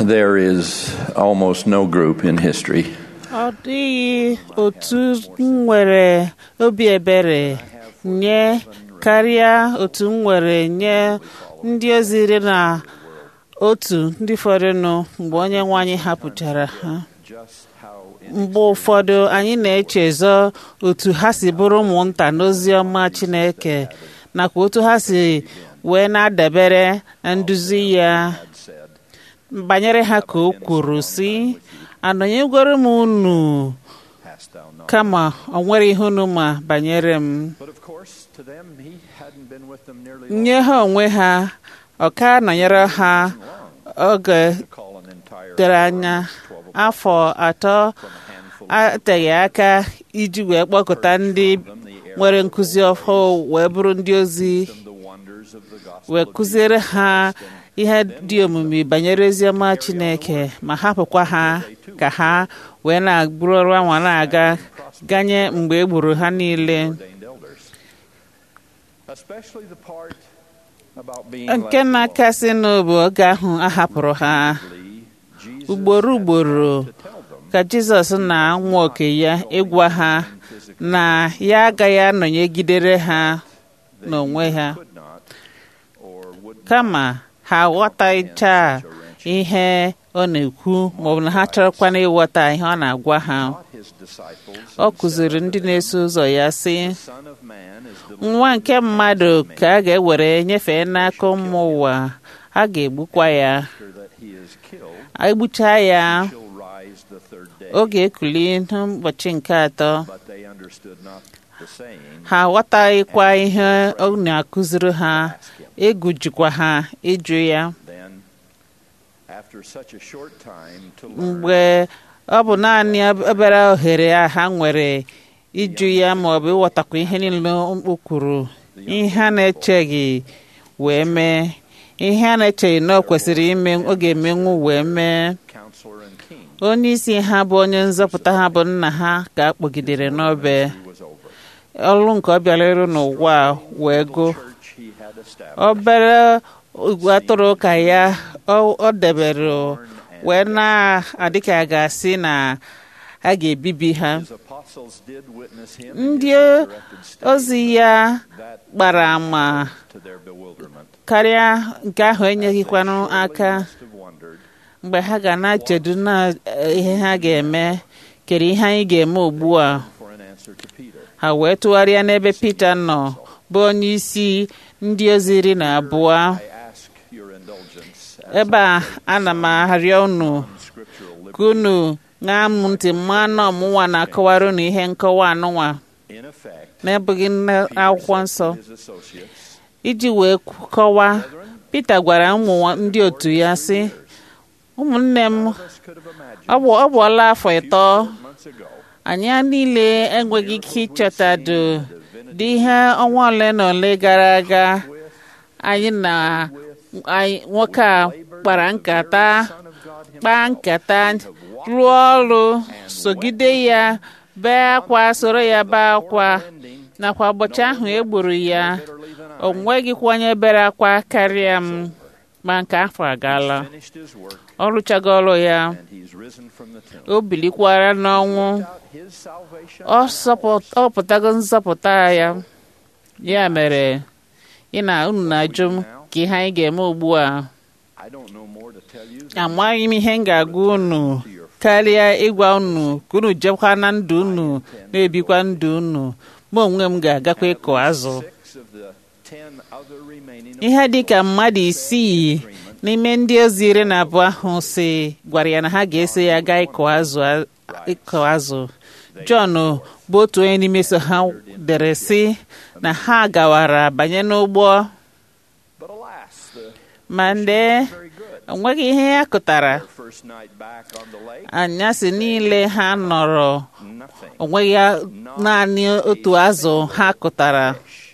There is almost no group in history ọ dịghị otu nwere obi ebere nye karịa otu nwere nye ndị ozi iri na otu ndị fọdụnụ mgbe onye nwe anyị hapụchara ha. Mgbe ụfọdụ anyị na-echezọ otu ha si bụrụ ụmụnta n'ozi ọma Chineke nakwa otu ha si wee na-adabere na nduzi ya. Banyere ha ka o kwuru sị, anọnyegoro m unu kama o nwere ihe unu ma banyere m. Nye ha onwe ha ọ ka nọnyere ha oge tere anya afọ 3 ateghị aka iji wee kpọkọta ndị nwere nkụzi ọhụụ wee bụrụ ndị ozi wee kụziere ha ihe dị omimi banyere oziọma Chineke ma hapụkwa ha ka ha wee na-bụrụ ọrụ anwa na-aga ganye mgbe e gburu ha niile. Nke na-akasị n'obu oge ahụ a hapụrụ ha ugboro ugboro ka Jizọs na-anwa oke ya ịgwa ha na ya agaghị anọnyegidere ha n'onwe ha, kama ha aghọtacha ihe ọ na-ekwu maọbụ na ha chọrọkwana ịghọta ihe ọ na-agwa ha. Ọ kụziri ndị na-eso ụzọ ya sị, nwa nke mmadụ ka a ga-ewere nyefee n'aka ụmụ ụwa, a ga-egbukwa ya. Egbucha ya, ọ ga-ekuli n'ụbọchị nke 3. Ha aghọtaghịkwa ihe ọ na-akụziri ha, egwu jikwa ha ịjụ ya. Mgbe ọ bụ naanị obere ohere a ha nwere ịjụ ya ma ọ bụ ịghọtakwa ihe niile o kwuru, ihe a na-echeghị wee mee, ihe a na-echeghị na ọ kwesịrị ime ọ ga-emenwu wee mee. Onye isi ha bụ onye nzọpụta ha bụ nna ha ka a kpọgidere n'obe. Ọrụ nke ọ bịara ịrụ n'ụwa wee gụ obere igwe atụrụ ka ya ọ debere wee na-adịka a ga-asị na a ga-ebibi ha. Ndị ozi ya gbara ama karịa nke ahụ enyeghịkwanụ aka. Mgbe ha ga na-echedu na ihe ha ga-eme, kere ihe anyị ga-eme ugbu a, ha wee tụgharịa n'ebe Pita nọ bụ onye isi ndị ozi 12. Ebe a ana m arịọ unu ka unu ṅaa m ntị mmanụ ọmụnwa na-akọwara unu ihe nkọwa anụnwa n'ebughị akwụkwọ nsọ. Iji wee kọwaa, Pita gwara ụmụ ndị otu ya sị, ụmụnne m, ọ bụọla afọ 3 anyị niile enweghị ike ịchọtado dị ihe ọnwa ole na ole gara aga anyị na nwoke a kpaa nkata rụọ ọrụ sogide ya, bee akwa, soro ya bee akwa, nakwa ụbọchị ahụ e gburu ya o nweghịkwa onye bere akwa karịa m, ma nke afọ agaala. Ọ rụchago ọrụ ya, o bilikwara n'ọnwụ, ọ pụtago nzọpụta ya. Ya mere unu na-ajụ m ka ihe anyị ga-eme ugbu a. Amaghị m ihe m ga-agwa unu karịa ịgwa unu ka unu jekwa na ndụ unu na-ebikwa ndụ unu. Ma onwe m ga-agakwa ịkụ azụ. Ihe dịka mmadụ 6 n'ime ndị ozi 12 ahụ gwara ya na ha ga-eso ya gaa ịkụ azụ. Jọn bụ otu onye n'ime so ha dere sị na ha gawara banye n'ụgbọ, ma onweghị ihe ya kụtara. Anyasị niile ha nọrọ, onweghị naanị otu azụ ha kụtara.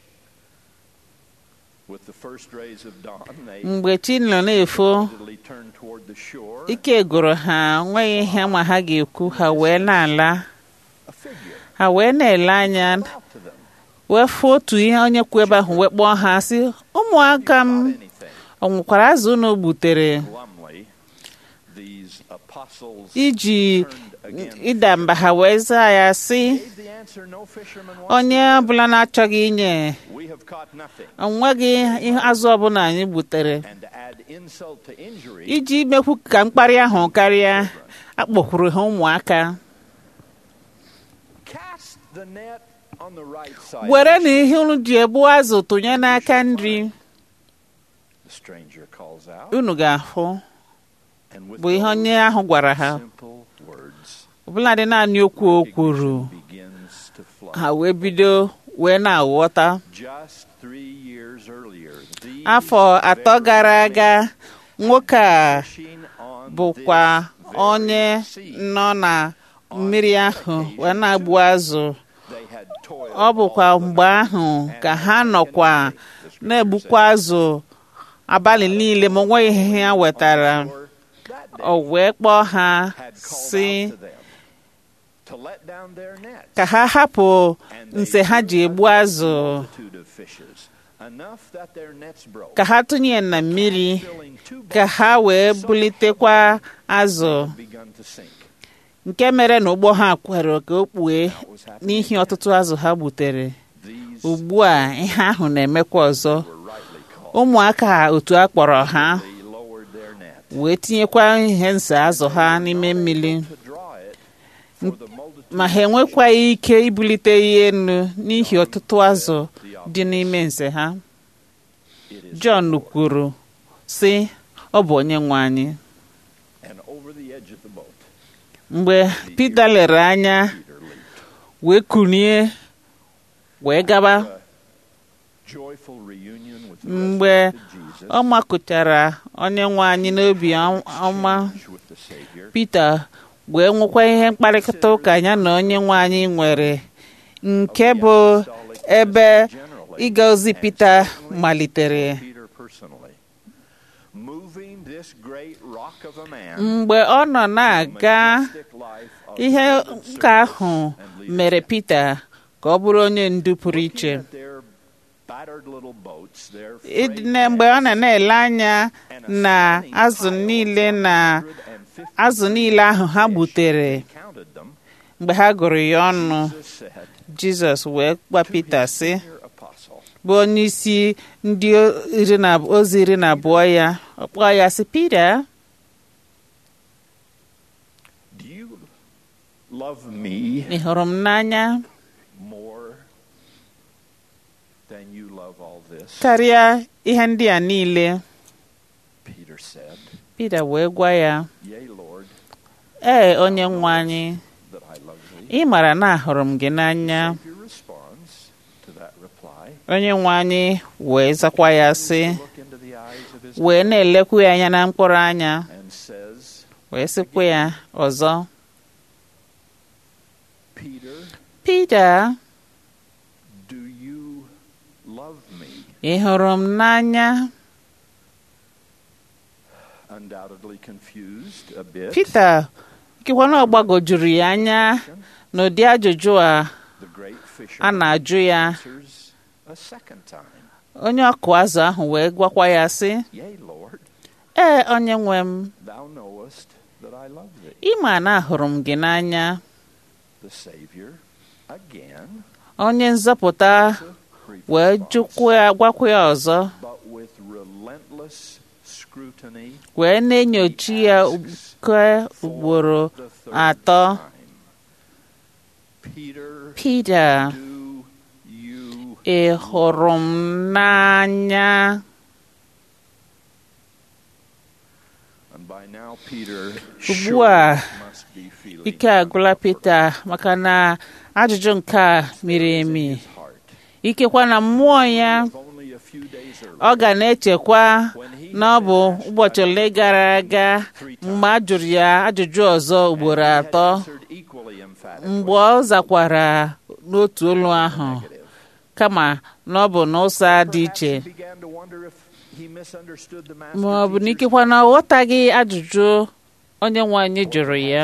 Mgbe chi nọ na-efo, ike gụrụ ha, onweghị ihe ma ha ga-ekwu. Ha wee na-ala, ha wee na-ele anya, wee fụ otu ihe onye kwu ebe ahụ wee kpọọ ha sị, ụmụaka m, ọ nwụkwara azụ unu gbutere? iji ịda mba ha wee zaa ya sị, onye ọbụla na-achọghị inye onweghị azụ ọbụla anyị gbutere. Iji mekwu ka mkparị ahụ karịa, akpọkwuru ha ụmụaka, were na ihe unu ji egbu azụ tụnye n'aka nri, unu ga-ahụ, bụ ihe onye ahụ gwara ha. Ọbụladị naanị okwu o kwuru, ha wee bido wee na-aghọta. Afọ 3 gara aga, nwoke a bụkwa onye nọ na mmiri ahụ wee na-agbu azụ. Ọ bụkwa mgbe ahụ ka ha nọkwa na-egbukwa azụ abalị niile, ma onweghị ihe ha wetara. O wee kpọọ ha sị ka ha hapụ nse ha ji egbu azụ, ka ha tụnye na mmiri, ka ha wee bulitekwa azụ, nke mere na ụgbọ ha kwere ka o kpuo n'ihi ọtụtụ azụ ha gbutere. Ugbu a ihe ahụ na-emekwa ọzọ. Ụmụaka otu a kpọrọ ha wee tinyekwa ihe nse azụ ha n'ime mmiri, ma ha enwekwaghị ike ibulite ihe elu n'ihi ọtụtụ azụ dị n'ime nse ha. Jọn kwuru sị, ọ bụ onye nwe anyị. Mgbe Pita lere anya wee kunie wee gaba, mgbe ọ makụchara onye nwe anyị n'obi ọma, Pita wee nwekwa ihe mkparịta ụka ya na onye nwe anyị nwere, nke bụ ebe ịga ozi Pita malitere. Mgbe ọ nọ na-aga, ihe nke ahụ mere Pita ka ọ bụrụ onye ndu pụrụ iche. Mgbe ọ na-ele anya na azụ niile ahụ ha gbutere, mgbe ha gụrụ ya ọnụ, Jizọs wee gwa Pita sị, bụ onye isi ndị ozi 12 ya, ọ kpọọ ya sị, Pita, ị hụrụ m n'anya karịa ihe ndị a niile? Pita wee gwa ya, ee, onye nwe anyị, ị mara na ahụrụ m gị n'anya. Onye nwe anyị wee zakwa ya sị, wee na-elekwu ya anya na mkpụrụ anya, wee sịkwa ya ọzọ, Pita, ị hụrụ m n'anya? Pita nkekwa na ọ gbagojuru ya anya n'ụdị ajụjụ a na-ajụ ya. Onye ọkụ azụ ahụ wee gwakwa ya sị, ee, onye nwe m, ị ma na ahụrụ m gị n'anya. Onye nzọpụta wee gwakwa ya ọzọ, wee na-enyocha ya ugboro 3. Pita, ị hụrụ m n'anya? Ugbu a ike agwụla Pita, maka na ajụjụ nke a miri emi. Ikekwa na mmụọ ya ọ ga na-echekwa na ọ bụ ụbọchị ole gara aga mgbe a jụrụ ya ajụjụ ọzọ ugboro 3, mgbe ọ zakwara n'otu olu ahụ, kama na ọ bụ n'ụzọ dị iche. Ma ọ bụ n'ikekwa na ọ ghọtaghị ajụjụ onye nwe anyị jụrụ ya,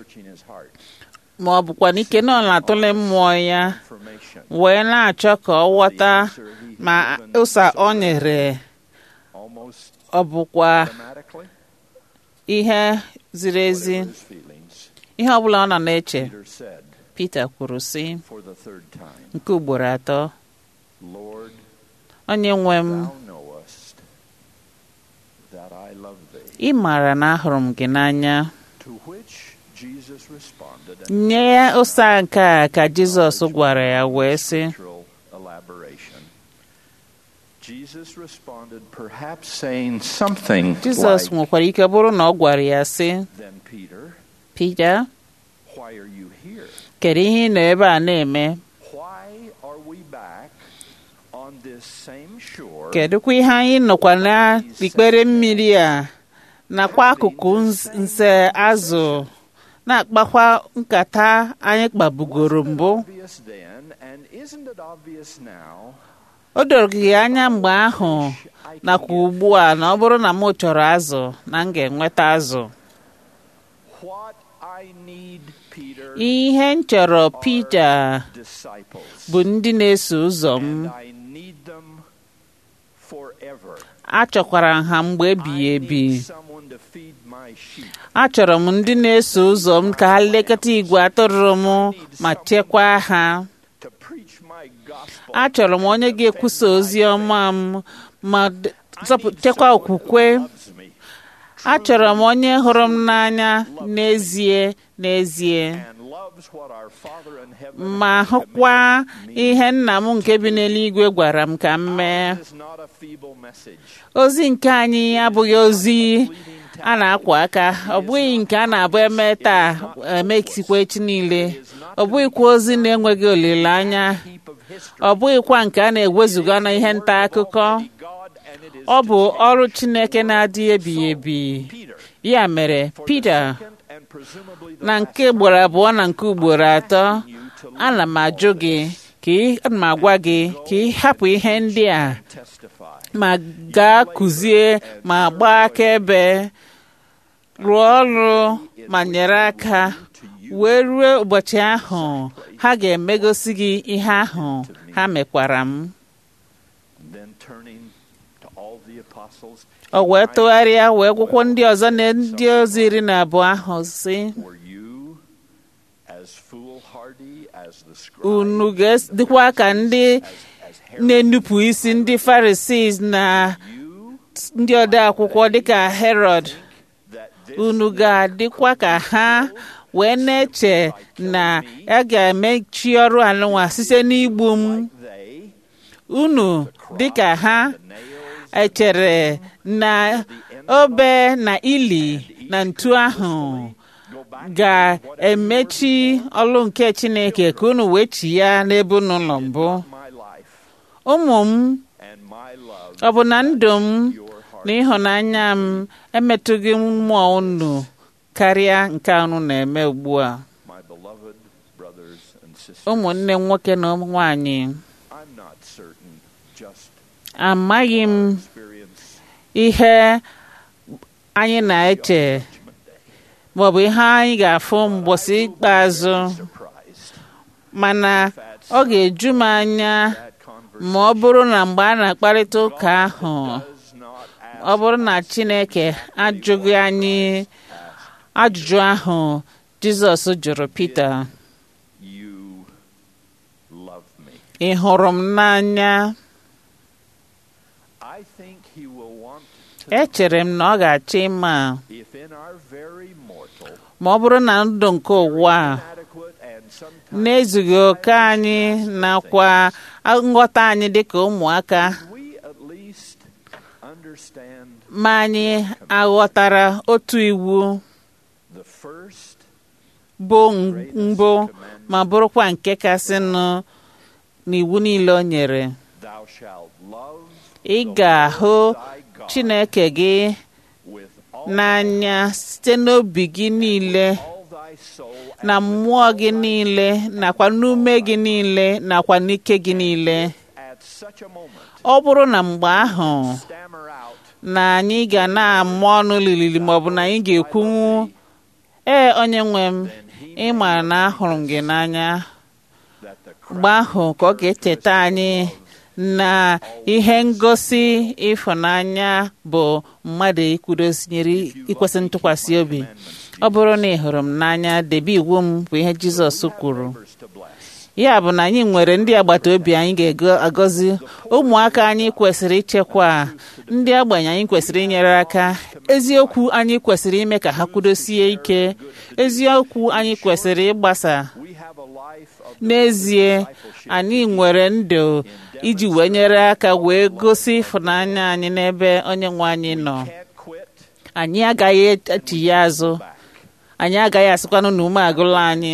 ma ọ bụkwa n'ike na ọ na-atụle mmụọ ya wee na-achọ ka ọ ghọta ma ụsa o nyere ọ bụkwa ihe ziri ezi whatever his feelings, ihe ọ bụla ọ nọ na-eche Peter said Pita kwuru sị for the third time, nke ugboro atọ Lord, onye nwe m thou knowest that I love thee. ị maara na ahụrụ m gị n'anya. To which Jesus responded, nye ya ụsa nke a ka Jizọs gwara ya wee sị scriptural elaboration. Jesus responded, perhaps saying something Jizọs like, nwekwara ike bụrụ na ọ gwara ya sị then Peter, Pita, why are you here? kedu ihe ị nọ ebe a na-eme? Why are we back on this same shore? Kedụkwa ihe anyị nọkwa na ikpere mmiri a nakwa akụkụ nse azụ na-akpakwa nkata anyị kpabugoro mbụ? Obvious then, and isn't it obvious now? O doro gị anya mgbe ahụ nakwa ugbu a na ọ bụrụ na m chọrọ azụ na m ga-enweta azụ. What I need, Peter, Ihe m chọrọ Pita disciples, bụ ndị na-eso ụzọ m. and I need them forever. Achọkwara m ha mgbe ebighị I ebi. need someone to feed my sheep. Achọrọ m ndị na-eso ụzọ m ka ha lekọta igwe atụrụ m ma chekwaa ha. To preach my gospel. Achọrọ m onye ga-ekwusa ozi ọma m ma chekwaa okwukwe. Loves me Achọrọ m onye hụrụ m n'anya n'ezie n'ezie and loves what our Father in heaven ma hụkwa ihe nna m nke bi n'eluigwe gwara m ka m mee. This is not a feeble message. Ozi nke anyị abụghị ozi a na-akwa aka, ọ bụghị nke a na-abụ eme taa emesikwa echi niile, ọ bụghịkwa ozi na-enweghị olileanya, Heap of history. ọ bụghịkwa nke a na-ewezuga na ihe nta akụkọ. God, and it is Ọ bụ ọrụ Chineke na-adị ebighị ebi. Peter. Ya mere Pita, Second and presumably the na last nke ugboro abụọ na nke ugboro atọ, ana m ajụ gị ana m agwa gị ka ị hapụ ihe ndị a testify. ma gaa kụzie ma gbaa akaebe, rụọ ọrụ ma nyere aka wee ruo ụbọchị ahụ ha ga-emegosi gị ihe ahụ ha mekwara m. Then turning to all the apostles, O wee tụgharịa wee gwụkwọ ndị ọzọ na ndị ozi 12 ahụ sị were you as foolhardy as the unu scribes, ga-dịkwa ka ndị as Herod, na-enupụ isi ndị Farisii na you ndị ode akwụkwọ dịka Herod? that this Unu ga-adịkwa ka ha wee na-eche na a ga-emechi ọrụ anụnwa site n'igbu m? they, Unu dịka ha the nails, echere na obe na ili na ntu ahụ go back ga-emechi ọrụ nke Chineke ka unu wee chi ya n'ebe unu nọ mbụ? my life Ụmụ m, and my love ọ bụ na ndụ m your heart. na ịhụnanya m emetụghị mmụọ unu karịa nke unu na-eme ugbu a? My beloved brothers and sisters, Ụmụnne m nwoke na nwaanyị, I'm not certain just amaghị m experience ihe anyị na-eche Judgment Day. maọbụ ihe anyị ga-afụ mgbọsị ikpeazụ, Surprised mana ọ ga-eju m anya that conversation ma ọ bụrụ na mgbe a na-akparịta ụka ahụ, does not ọ ask bụrụ na Chineke ajụghị anyị ajụjụ ahụ Jizọs jụrụ Pita, you love me. ị hụrụ m n'anya? I think he will want to Echere m na ọ ga-achọ ịma if in our very mortal, ma ọ bụrụ na ndụ nke ụwa a inadequate and sometimes na-ezughị oke anyị nakwa nghọta anyị dịka ụmụaka, we at least understand ma anyị aghọtara otu iwu the first bụ mbụ ma bụrụkwa nke kasịnụ n'iwu niile o nyere. thou shalt love Ị ga-ahụ thy God Chineke gị with all n'anya site n'obi gị niile thy soul na mmụọ gị niile nakwa n'ume gị niile nakwa n'ike gị niile. at such a moment Ọ bụrụ na mgbe ahụ stammer out na anyị ga na-amụ ọnụ lilili maọbụ na anyị ga-ekwunwu ee onye nwe m, ị maara na ahụrụ m gị n'anya, that the mgbe ahụ ka ọ ga-echeta anyị na ihe ngosi ịfụnanya bụ mmadụ ikwesị ntụkwasị obi. Ọ bụrụ na ị hụrụ m n'anya, debe iwu m bụ ihe Jizọs kwuru. Ya bụ na anyị nwere ndị agbata obi anyị ga-agọzi, ụmụaka anyị kwesịrị ichekwa, ndị ogbenye anyị kwesịrị inyere aka, eziokwu anyị kwesịrị ime ka ha kwudosie ike, eziokwu anyị kwesịrị ịgbasa. N'ezie, anyị nwere ndụ iji wee nyere aka wee gosi ịfụnanya anyị n'ebe onye nwe anyị nọ. Anyị agaghị echigha azụ, anyị agaghị asịkwanụ na ume agụla anyị.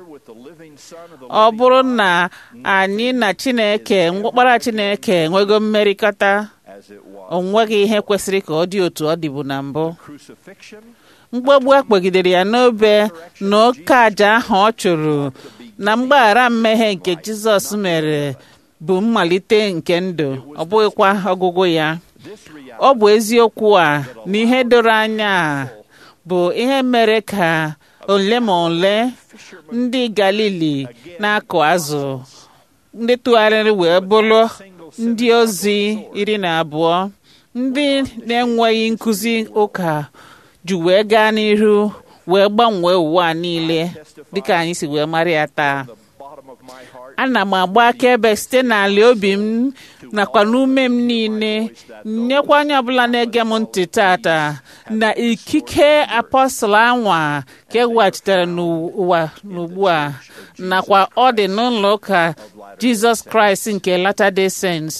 Ọ bụrụ na anyị na Chineke, Ọkpara Chineke enwego mmerịkọta, o nweghị ihe kwesịrị ka ọ dị otu ọ dịbu na mbụ. Mkpọgbu a kpọgidere ya n'obe na oke aja ahụ ọ chụrụ na mgbaghara mmehie nke Jizọs mere bụ mmalite nke ndụ, ọ bụghịkwa ọgwụgwụ ya. Ọ bụ eziokwu a na ihe doro anya bụ ihe mere ka ole ma ole ndị Galili na-akụ azụ, ndị tụgharịrị wee bụrụ ndị ozi 12, ndị na-enweghị nkụzi ụka ji wee gaa n'ihu wee gbanwee ụwa niile dịka anyị si wee mara ya taa. Ana m agba akaebe site n'ala obi m nakwa n'ume m niile nyekwa onye ọbụla na-ege m ntị tata na ikike apọstụl anwa ka eweghachitere n'ụwa n'ugbu a, nakwa ọ dị n'ụlọ ụka Jizọs Kraịst nke Latter-day Saints.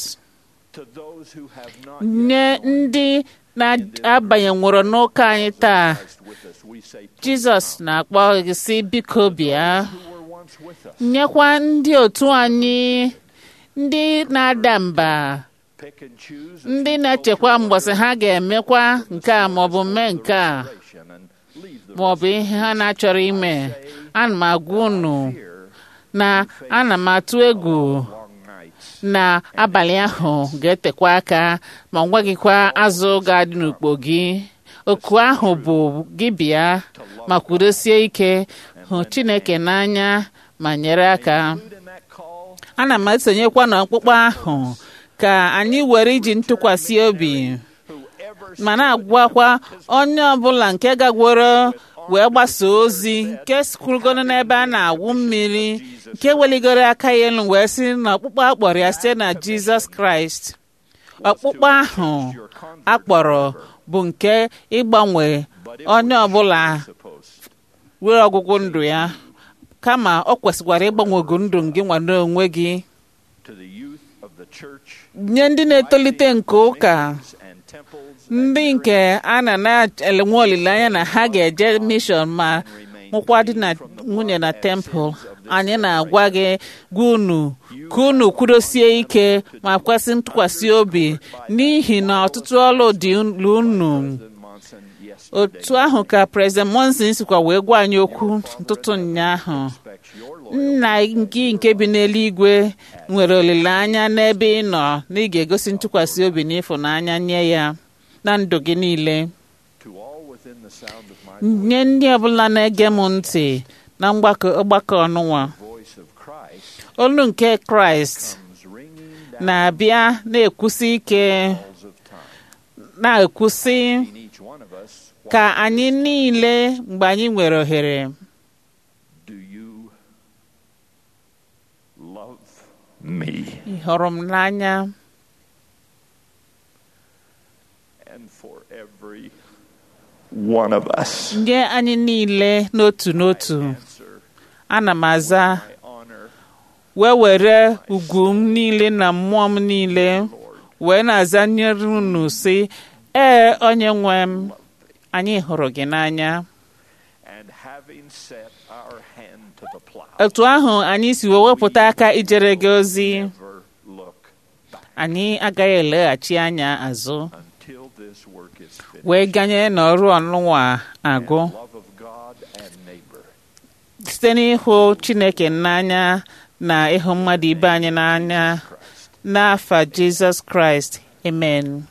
Nye ndị na-abanyenworo n'ụka anyị taa, Jizọs na-akpọ gị sị, biko bịa. Nyekwa ndị otu anyị ndị na-ada mba, ndị na-echekwa mgbọsị ha ga-emekwa nke a maọbụ mee nke a maọbụ ihe ha na-achọrọ ime. Ana m agwa unu na ana m atụ egwu na abalị ahụ ga-etekwa aka ma nweghịkwa azụ ga-adị n'ukpo gị. Oku ahụ bụ gị bịa ma kwudosie ike, hụ Chineke n'anya ma nyere aka. Ana m esonyekwa n'ọkpụkpọ ahụ ka anyị were iji ntụkwasị obi ma na-agwakwa onye ọbụla nke gagworo wee gbasa ozi, nke sikwurugoro n'ebe a na-awụ mmiri, nke weligoro aka ya elu wee sị na ọkpụkpọ akpọrọ ya site na Jizọs Kraịst. Ọkpụkpọ ahụ akpọrọ bụ nke ịgbanwe onye ọbụla were ọgwụgwụ ndụ ya, kama ọ kwesịkwara ịgbanwego ndụ gị nwa n'onwe gị. Nye ndị na-etolite nke ụka, ndị nke a na-enwe olileanya na ha ga-eje mishọn ma nwụkwa dị na nwunye na tempụl, anyị na-agwa gị gwa unu ka unu kwudosie ike ma kwesị ntụkwasị obi, n'ihi na ọtụtụ ọlụ dị unu. Otu ahụ ka President Monson sikwa wee gwa anyị okwu ntụtụ ụnyaahụ. Nna gị nke bi n'eluigwe nwere olileanya n'ebe ị nọ na ị ga-egosi ntụkwasị obi na ịfụnanya nye ya na ndụ gị niile. Nye ndị ọbụla na-ege m ntị na ọgbakọ ọnụnwa, olu nke Kraịst na-abịa na-ekwusi ike, na-ekwusi ka anyị niile mgbe anyị nwere ohere, ị hụrụ m n'anya? Nye anyị niile n'otu n'otu, ana m aza wee were ugwu m niile na mmụọ m niile wee na-aza nyere unu sị, ee onye nwe m, anyị hụrụ gị n'anya. Otu ahụ anyị si wee wepụta aka ijere gị ozi, anyị agaghị eleghachi anya azụ wee ganye n'ọrụ ọnụnwa agụ, site n'ịhụ Chineke n'anya na ịhụ mmadụ ibe anyị n'anya, n'afa Jizọs Kraịst, amen.